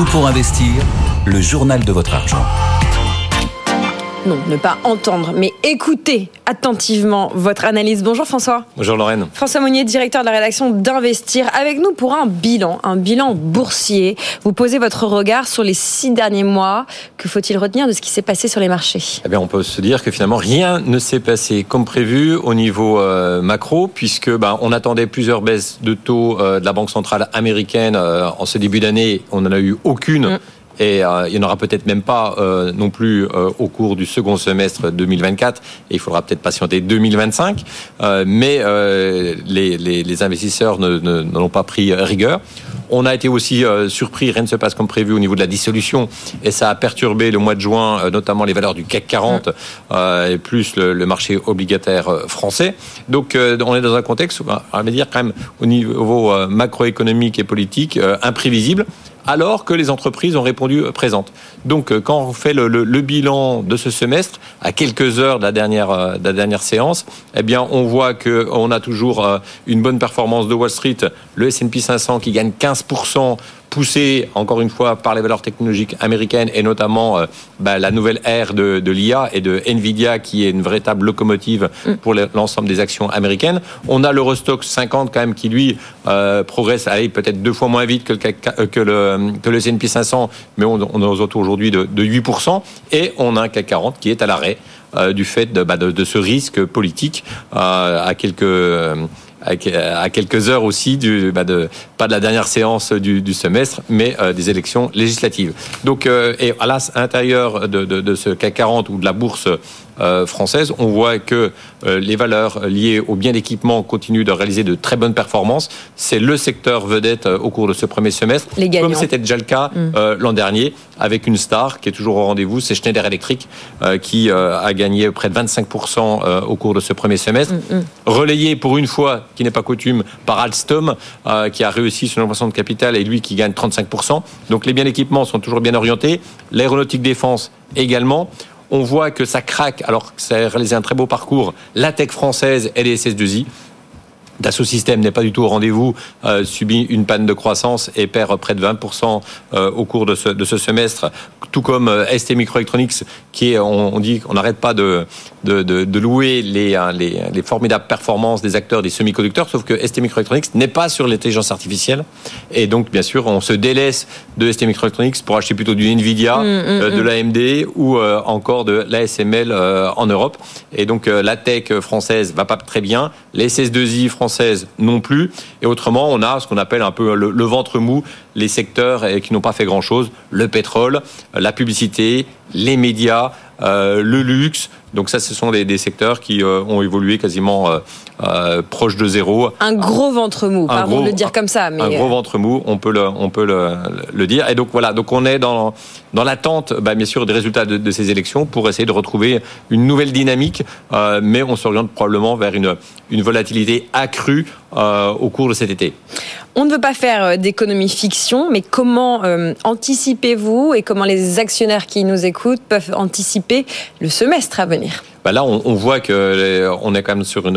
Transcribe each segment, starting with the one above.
Tout pour investir, le journal de votre argent. Non, ne pas entendre, mais écoutez attentivement votre analyse. Bonjour François. Bonjour Lorraine. François Monnier, directeur de la rédaction d'Investir, avec nous pour un bilan boursier. Vous posez votre regard sur les 6 derniers mois. Que faut-il retenir de ce qui s'est passé sur les marchés ? Eh bien, on peut se dire que finalement, rien ne s'est passé comme prévu au niveau macro, puisque on attendait plusieurs baisses de taux de la Banque centrale américaine en ce début d'année. On n'en a eu aucune. Et il n'y en aura peut-être même pas non plus au cours du second semestre 2024. Et il faudra peut-être patienter 2025. Mais les investisseurs n'en ont pas pris rigueur. On a été aussi surpris, rien ne se passe comme prévu au niveau de la dissolution. Et ça a perturbé le mois de juin, notamment les valeurs du CAC 40 et plus le marché obligataire français. Donc on est dans un contexte, on va dire quand même au niveau macroéconomique et politique, imprévisible. Alors que les entreprises ont répondu présentes. Donc, quand on fait le bilan de ce semestre, à quelques heures de la dernière séance, eh bien, on voit qu'on a toujours une bonne performance de Wall Street, le S&P 500 qui gagne 15%, poussé encore une fois par les valeurs technologiques américaines et notamment la nouvelle ère de l'IA et de Nvidia qui est une véritable locomotive pour l'ensemble des actions américaines. On a l'Eurostoxx 50 quand même qui lui progresse peut-être 2 fois moins vite que le S&P 500, mais on est aux alentours aujourd'hui de 8%, et on a un CAC 40 qui est à l'arrêt du fait de ce risque politique à quelques heures aussi pas de la dernière séance du semestre, mais des élections législatives. Donc, et à l'intérieur de ce CAC 40 ou de la bourse française, on voit que les valeurs liées aux biens d'équipement continuent de réaliser de très bonnes performances. C'est le secteur vedette au cours de ce premier semestre, comme c'était déjà le cas l'an dernier, avec une star qui est toujours au rendez-vous, c'est Schneider Electric, qui a gagné près de 25% au cours de ce premier semestre, relayé pour une fois, qui n'est pas coutume, par Alstom, qui a réussi son augmentation de capital et lui qui gagne 35%. Donc les biens d'équipement sont toujours bien orientés, l'aéronautique défense également. On voit que ça craque, alors que ça a réalisé un très beau parcours, la tech française et les SS2I. Dassault Systèmes n'est pas du tout au rendez-vous, subit une panne de croissance et perd près de 20% au cours de ce semestre, tout comme ST Microelectronics, qui est, on dit qu'on n'arrête pas de louer les formidables performances des acteurs des semi-conducteurs, sauf que ST Microelectronics n'est pas sur l'intelligence artificielle, et donc bien sûr on se délaisse de ST Microelectronics pour acheter plutôt du Nvidia, de l'AMD ou encore de l'ASML en Europe, et donc la tech française va pas très bien, les SS2I françaises non plus, et autrement on a ce qu'on appelle un peu le ventre mou, les secteurs qui n'ont pas fait grand chose, le pétrole, la publicité, les médias, le luxe. Donc ça, ce sont des secteurs qui ont évolué quasiment proche de zéro. Un gros ventre mou, pardon de le dire comme ça. Mais... Un gros ventre mou, on peut le dire. Et donc voilà, donc on est dans l'attente, bien sûr, des résultats de ces élections pour essayer de retrouver une nouvelle dynamique, mais on s'oriente probablement vers une volatilité accrue au cours de cet été. On ne veut pas faire d'économie fiction, mais comment anticipez-vous et comment les actionnaires qui nous écoutent peuvent anticiper le semestre à venir ? Là, on voit que on est quand même sur tout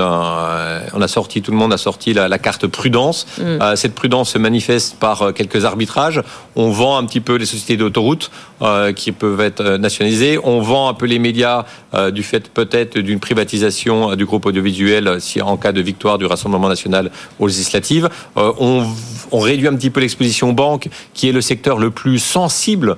le monde a sorti la carte prudence. Cette prudence se manifeste par quelques arbitrages. On vend un petit peu les sociétés d'autoroutes qui peuvent être nationalisées. On vend un peu les médias du fait peut-être d'une privatisation du groupe audiovisuel si en cas de victoire du Rassemblement national aux législatives. On réduit un petit peu l'exposition banque, qui est le secteur le plus sensible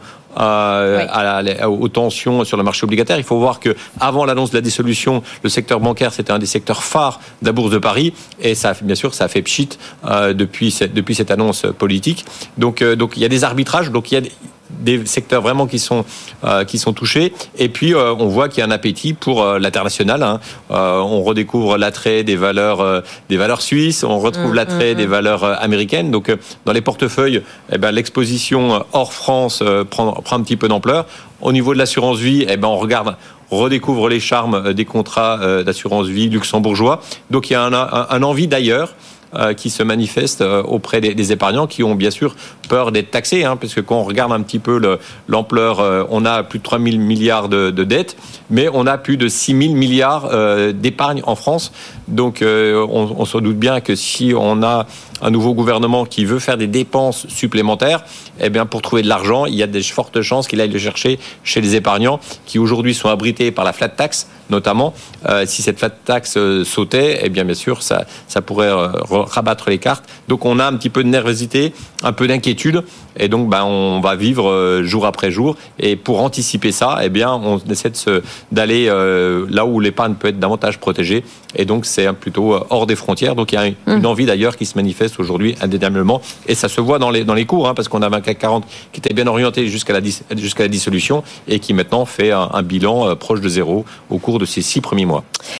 aux tensions sur le marché obligataire. Il faut voir que avant l'annonce de la dissolution, le secteur bancaire c'était un des secteurs phares de la Bourse de Paris, et ça, bien sûr, ça a fait pchit depuis cette annonce politique. Donc il y a des arbitrages, donc il y a des secteurs vraiment qui sont touchés, et puis on voit qu'il y a un appétit pour l'international. On redécouvre l'attrait des valeurs suisses, on retrouve l'attrait des valeurs américaines. Donc dans les portefeuilles, l'exposition hors France prend un petit peu d'ampleur. Au niveau de l'assurance vie, on redécouvre les charmes des contrats d'assurance vie luxembourgeois. Donc il y a un envie d'ailleurs. qui se manifeste auprès des épargnants qui ont bien sûr peur d'être taxés, parce que quand on regarde un petit peu l'ampleur, on a plus de 3 000 milliards de dettes, mais on a plus de 6 000 milliards d'épargne en France. Donc on se doute bien que si on a un nouveau gouvernement qui veut faire des dépenses supplémentaires, eh bien pour trouver de l'argent, il y a de fortes chances qu'il aille le chercher chez les épargnants qui aujourd'hui sont abrités par la flat tax, notamment. Si cette flat tax sautait, eh bien sûr, ça pourrait rabattre les cartes. Donc on a un petit peu de nervosité, un peu d'inquiétude, et donc on va vivre jour après jour. Et pour anticiper ça, eh bien on essaie d'aller là où l'épargne peut être davantage protégée. Et donc c'est plutôt hors des frontières. Donc il y a une envie d'ailleurs qui se manifeste aujourd'hui indéniablement, et ça se voit dans les cours, parce qu'on avait un CAC 40 qui était bien orienté jusqu'à la dissolution et qui maintenant fait un bilan proche de zéro au cours de ces 6 premiers mois.